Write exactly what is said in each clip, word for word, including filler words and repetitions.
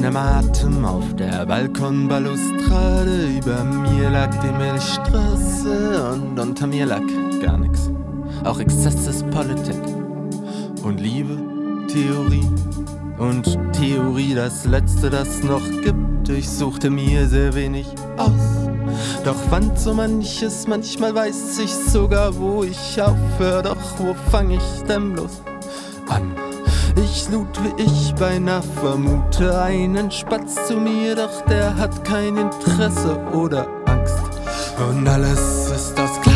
trockenem Atem auf der Balkonbalustrade. Über mir lag die Milchstraße und unter mir lag gar nix. Auch Exzess ist Politik und Liebe, Theorie. Und Theorie, das Letzte, das noch gibt. Ich suchte mir sehr wenig aus, doch fand so manches. Manchmal weiß ich sogar, wo ich aufhör. Doch wo fang ich denn bloß an? Ich lud, wie ich beinahe vermute, einen Spatz zu mir, doch der hat kein Interesse oder Angst. Und alles ist aus Glas.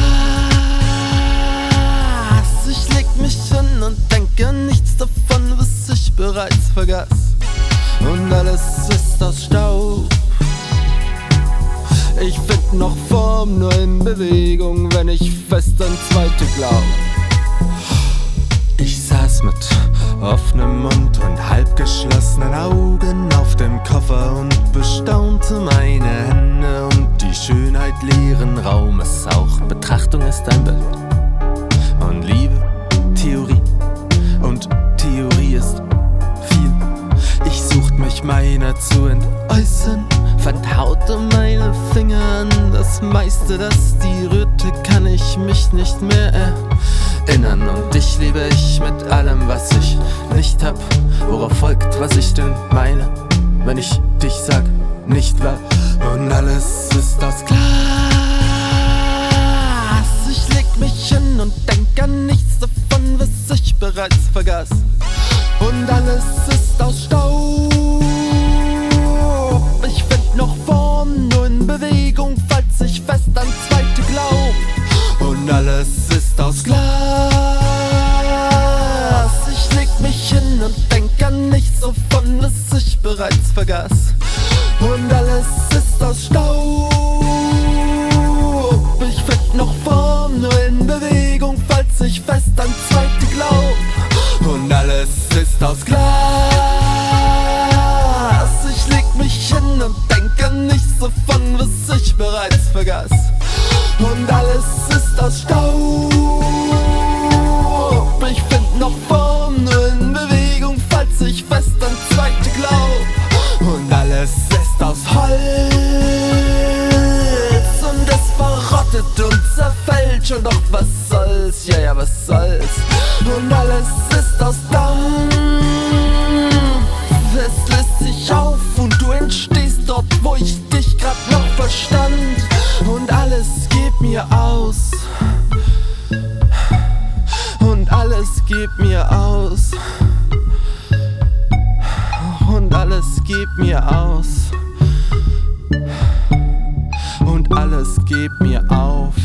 Ich leg mich hin und denke nichts davon, was ich bereits vergaß. Und alles ist aus Staub. Ich find noch Form nur in Bewegung, wenn ich fest an Zweite glaub. Ich saß mit offenem Mund und halb geschlossenen Augen auf dem Koffer und bestaunte meine Hände und die Schönheit leeren Raumes. Auch Betrachtung ist ein Bild und Liebe, Theorie und Theorie ist viel. Ich sucht mich meiner zu entäußern, fand Haut um meine Finger an. Das meiste, das die rührte, kann ich mich nicht mehr erinnern. Und dich liebe ich mit allem, was ich nicht hab. Worauf folgt, was ich denn meine, wenn ich dich sag, nicht wahr? Und alles ist aus Glas. Ich leg mich hin und denk an nichts davon, was ich bereits vergaß. Und alles ist aus Staub. Ich find noch Form nur in Bewegung, falls ich fest an Zweite glaub. Und alles ist aus Glas. Ich leg mich hin und denk an nichts davon, was ich bereits vergaß. Und alles ist aus Staub. Ich find noch Form nur in Bewegung, falls ich fest an Zweite glaub. Und alles ist aus Glas. Ich leg mich hin und denk an nichts davon, was ich bereits vergaß. Und alles ist aus Staub. Ich find noch Form nur in Bewegung, falls ich fest an Zweite glaub. Und alles ist aus Holz und es verrottet und zerfällt schon. Doch was soll's, ja ja was soll's. Und alles ist aus Dampf. Es löst sich auf und du entstehst dort, wo ich dich grad noch verstand. Und alles geht mir aus. Und alles geht mir aus. Und alles geht mir aus. Und alles geht mir auf.